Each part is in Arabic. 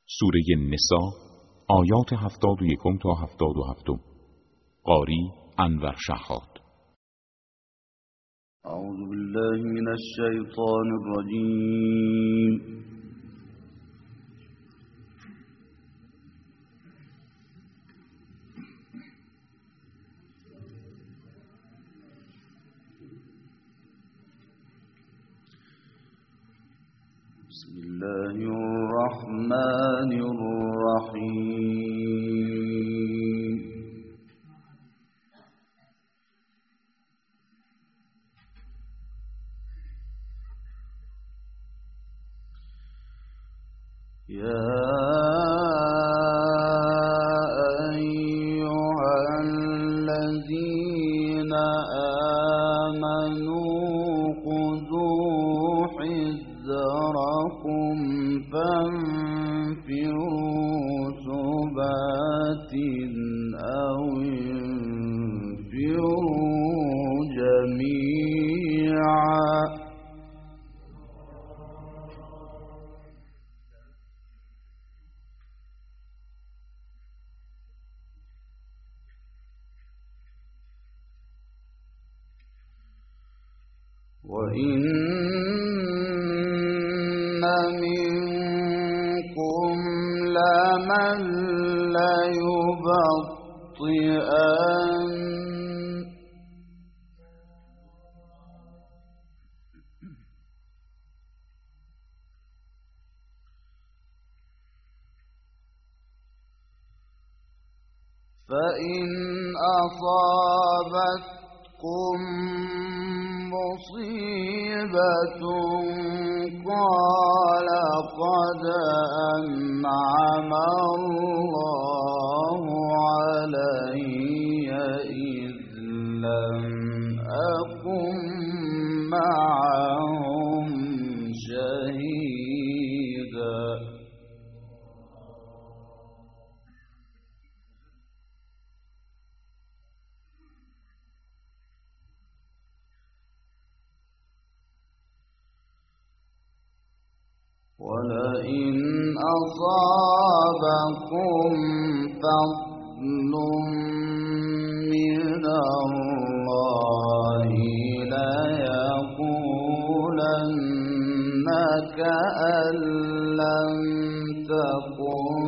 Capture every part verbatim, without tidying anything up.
سوره نساء آیات هفتاد و یکم تا هفتاد و هفتم. قاری انور شهاد. اعوذ بالله من الشیطان الرجیم. بسم الله الرحمن الرحیم. يا أيها الذين آمنوا خذوا حذركم فانفروا ثبات أو انفروا جميعا. وَإِنَّ مِنكُمْ لَمَن لَّيُبَطِّئَنَّ فَإِنْ أَصَابَتْكُم مصيبة قال قد أنعم الله علي إذ لم أكن معهم شهيدا. ولئن أصابكم فضل من الله ليقولن كأن لم تكن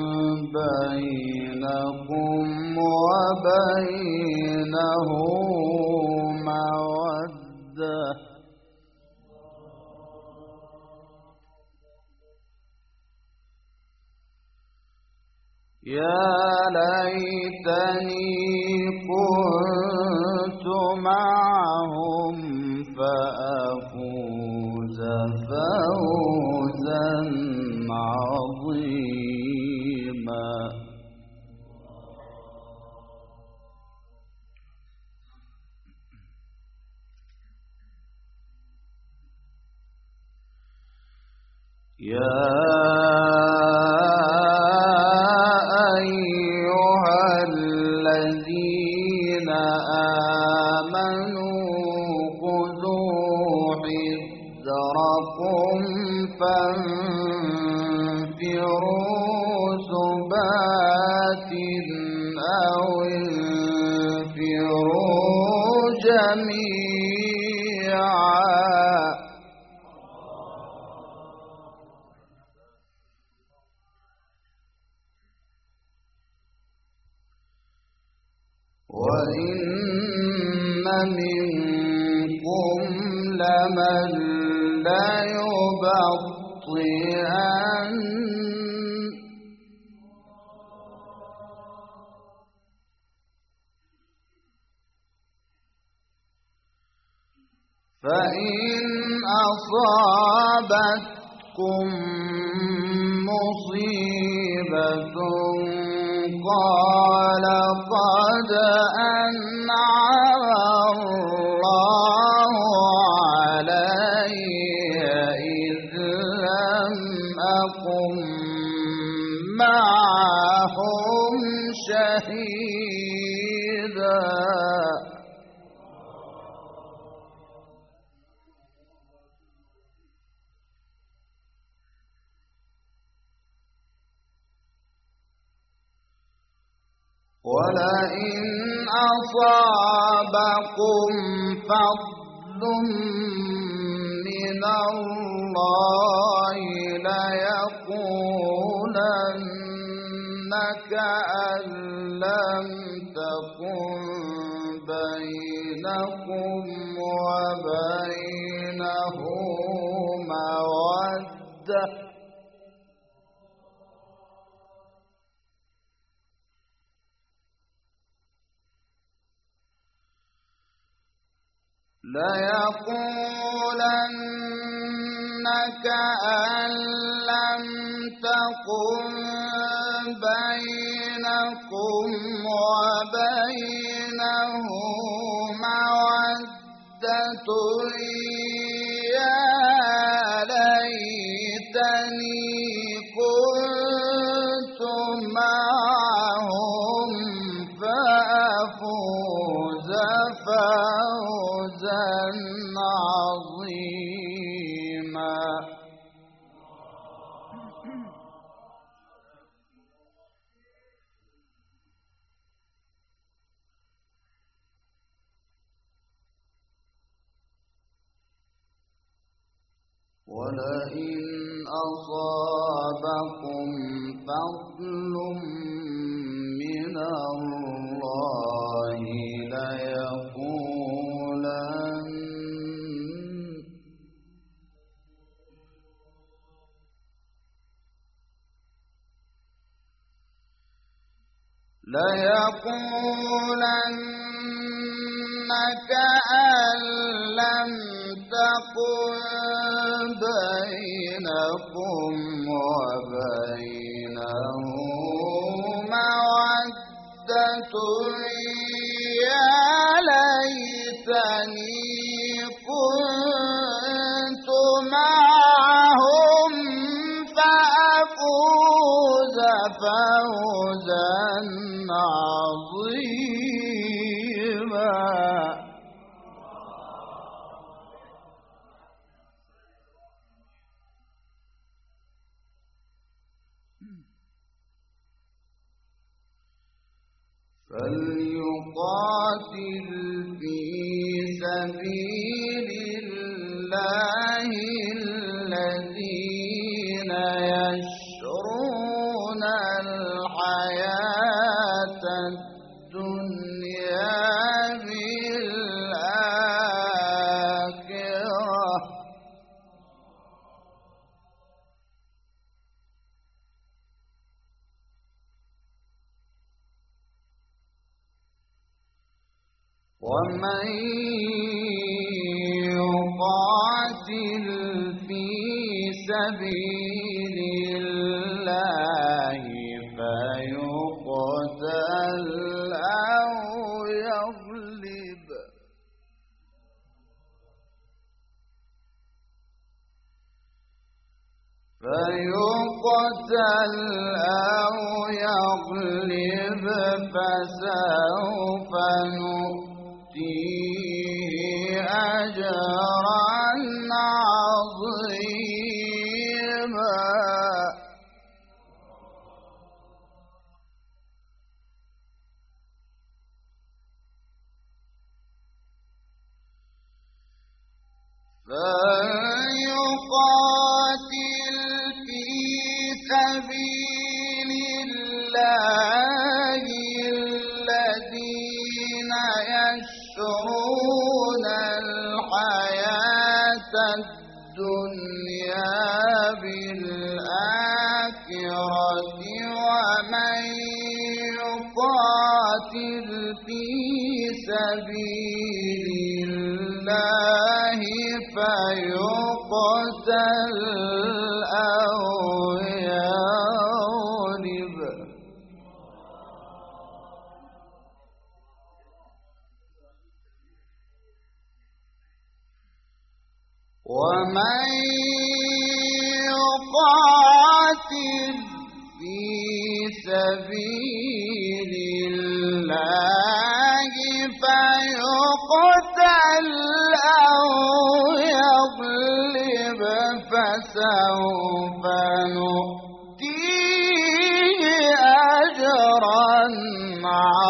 بينكم وبينه مودة. يا ليتني كنت معهم فأفوز فوزا عظيما. يا الذين آمنوا خذوا حذركم فانفروا ثبات أو انفروا جميعا. وَإِنَّ مِنكُمْ لَمَن لَّيُبَطِّئَنَّ فَإِنْ أَصَابَتْكُم مُّصِيبَةٌ قال قد أنعم الله علي إذ لم أكن معهم شهيدا. ولئن أصابكم فضل من الله ليقولن كأن لم تكن بينكم وبينه مودة ليقولن كأن لم تكن بينكم وبينه مودة يا ليتني كنت معهم فأفوز فوزا عظيما. ولئن أصابكم فضل من الله ليقولن ليقولن كأن لم تكن بينكم وبينه مودة يا ليتني كنت معهم فأفوز فوزا عظيما. فليقاتل في سبيل الله الذين يشرون الحياة الدنيا بالآخرة ومن يقاتل في سبيل الله فيقتل أو يغلب فيقتل أو يغلب فسوف نؤتيه أجرا عظيما. فليقاتل في سبيل الله الذين يشرون الحياة الدنيا بالآخرة ومن يقاتل في سبيل الله فيقتل أو يغلب ومن يقاتل في سبيل الله فيقتل أو يغلب فسوف نؤتيه أجرا عظيما.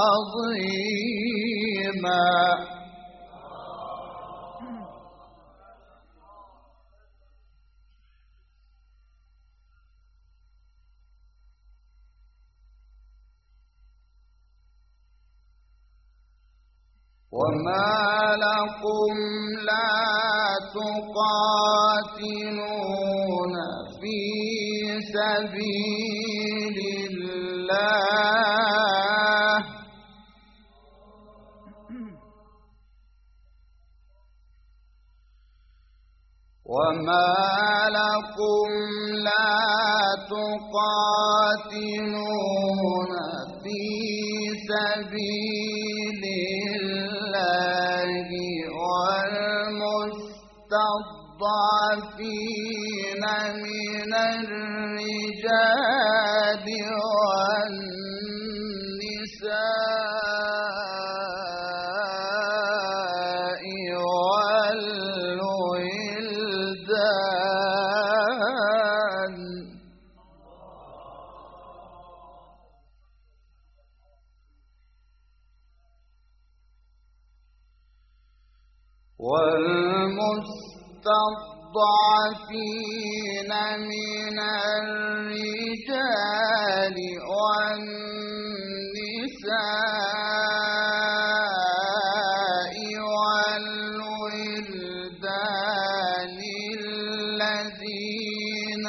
وما لكم لا تقاتلون في سبيل الله وما لكم لا تقاتلون في سبيل الله والمستضعفين من الرجال والنساء والولدان والمستضعفين من الرجال والنساء والولدان الذين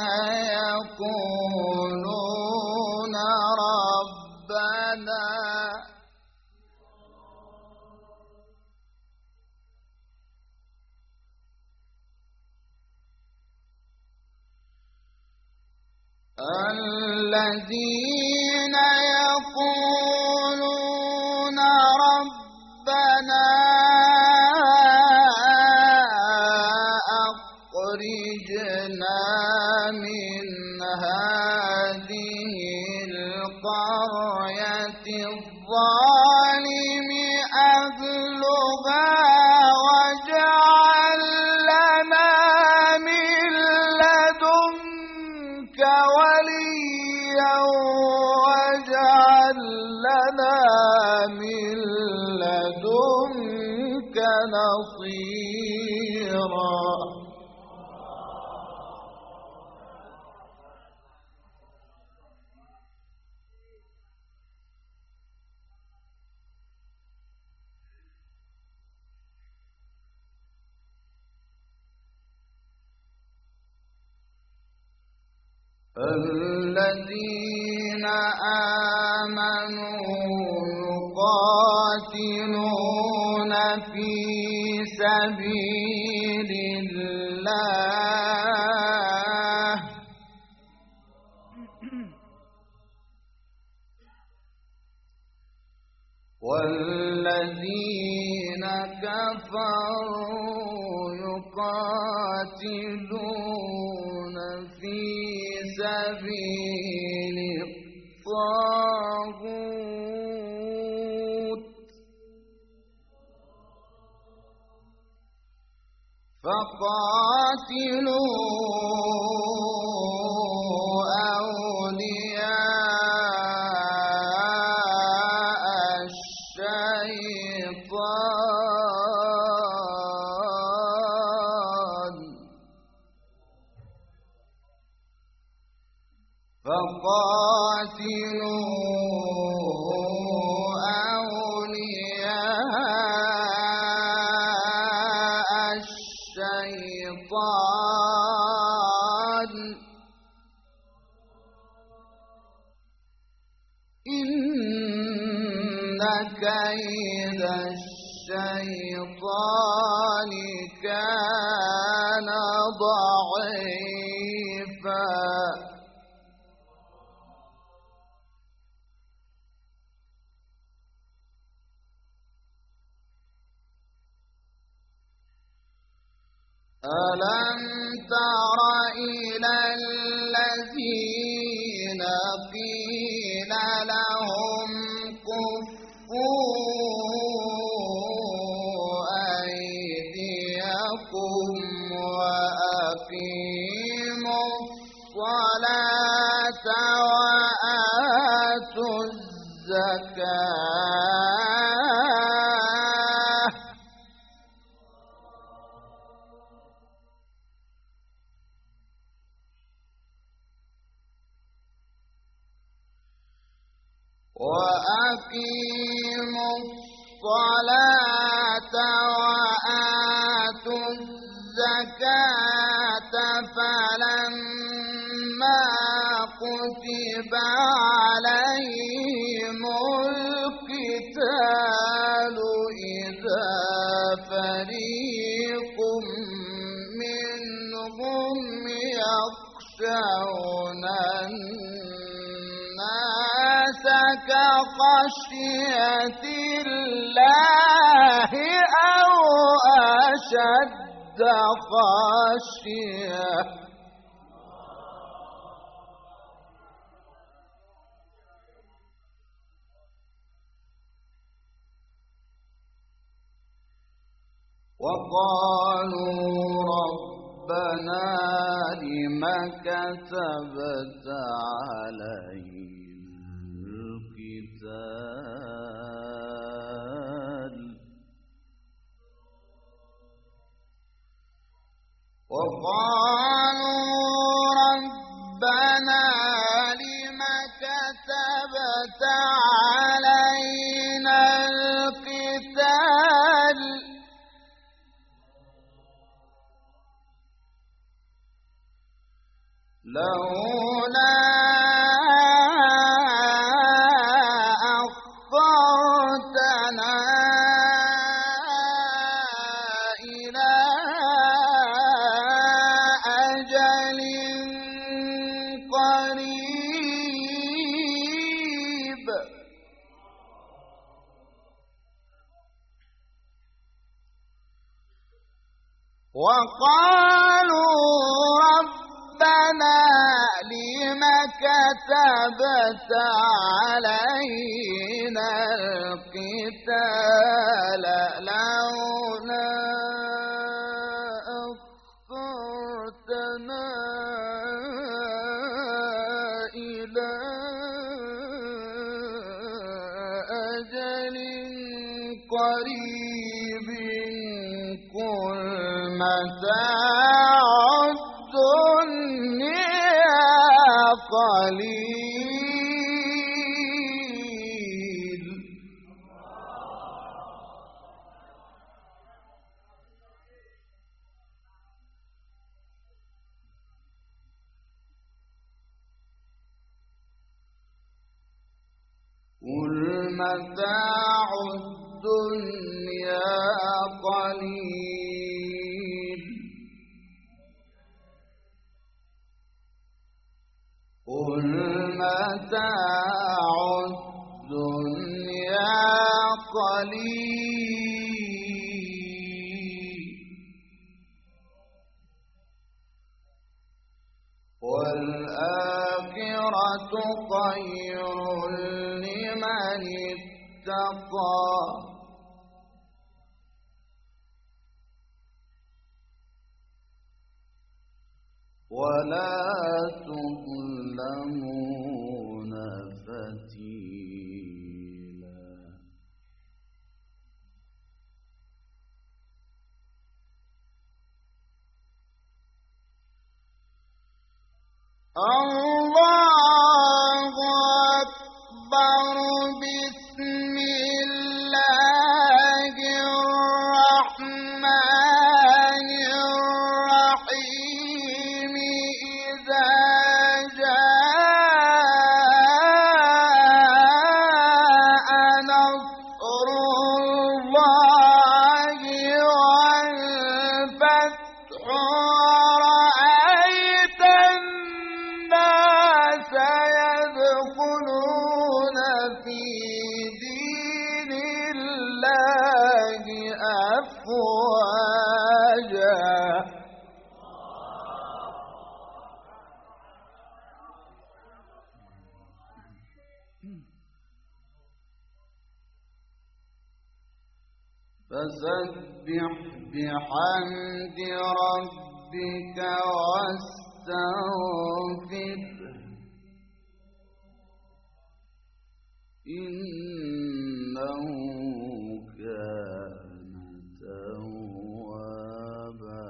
يقولون ربنا الذين يقولون ربنا أخرجنا من هذه القرية الظالم أهلها واجعل لنا من لدنك وليا واجعل لنا من لدنك نصيرا الذين آمنوا يقاتلون في سبيل الله والذين كفروا يقاتلون في سبيل الطاغوت فقاتلوا أولياء الشيطان فقاتلوا أولياء الشيطان إن كيد الشيطان كان ضعيفا ألم تر إلى الذين قيل لهم كفوا أيديكم وأقيموا الصلاة وآتوا الزكاة وأقيموا الصلاة فلما كتب عليهم القتال إذا فريق منهم يخشون الناس كخشية الله أو أشد خشية وقالوا ربنا لم كتبت علينا القتال وقالوا ربنا لم كتبت علينا القتال لولا أخرتنا إلى أجل قريب وقالوا ربنا لم كتبت علينا القتال لولا أخرتنا إلى أجل قريب قل متاع الدنيا قليل قل متاع الدنيا قليل قل متاع الدنيا قليل والآخرة خير لمن اتقى ولا تظلمون فتيلا الله أكبر بسم الله الرحمن الرحيم إذا جاء نصر الله والفتح ورأيت الناس يدخلون في دين الله أفواجا فسبح بحمد ربك واستغفره إنه كان توابا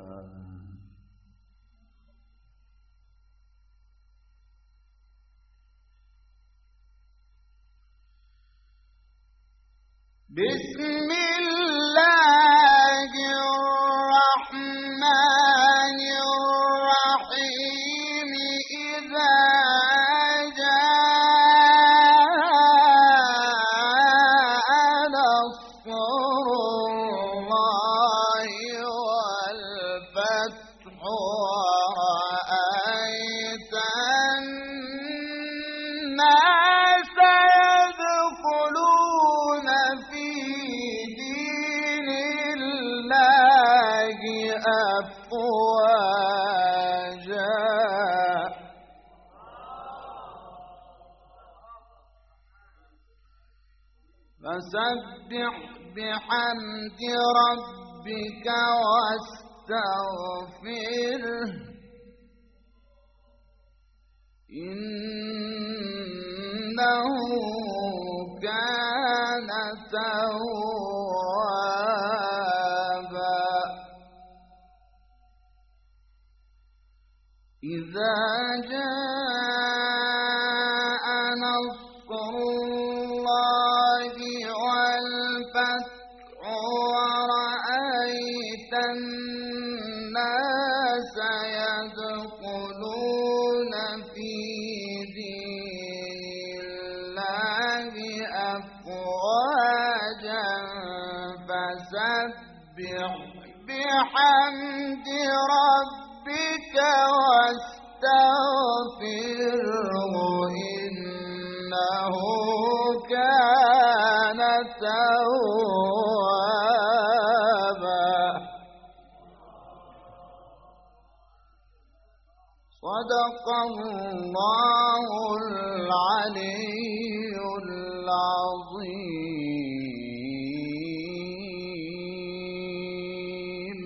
بسم الله الرحمن الرحيم فسبح بحمد ربك واستغفره إنه كان توابا إذا جاء نصر الله والفتح ورأيت الناس يدخلون في دين الله أفواجا فسبح بحمد ربك واستغفره إنه كان توابا صدق الله العلي العظيم.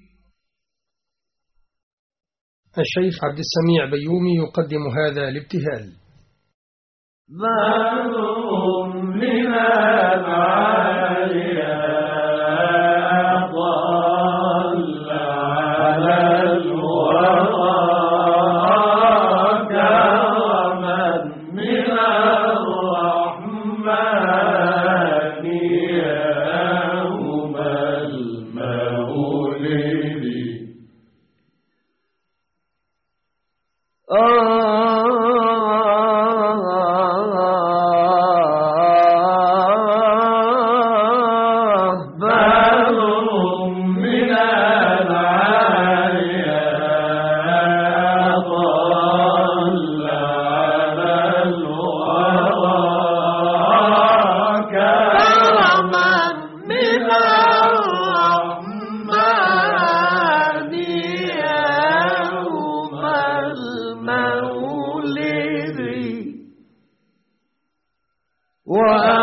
الشيخ عبد السميع بيومي يقدم هذا الابتهال. ذنب لمن عليها ضل على الورى كرما من الرحمن يوم المولد وَأَنْ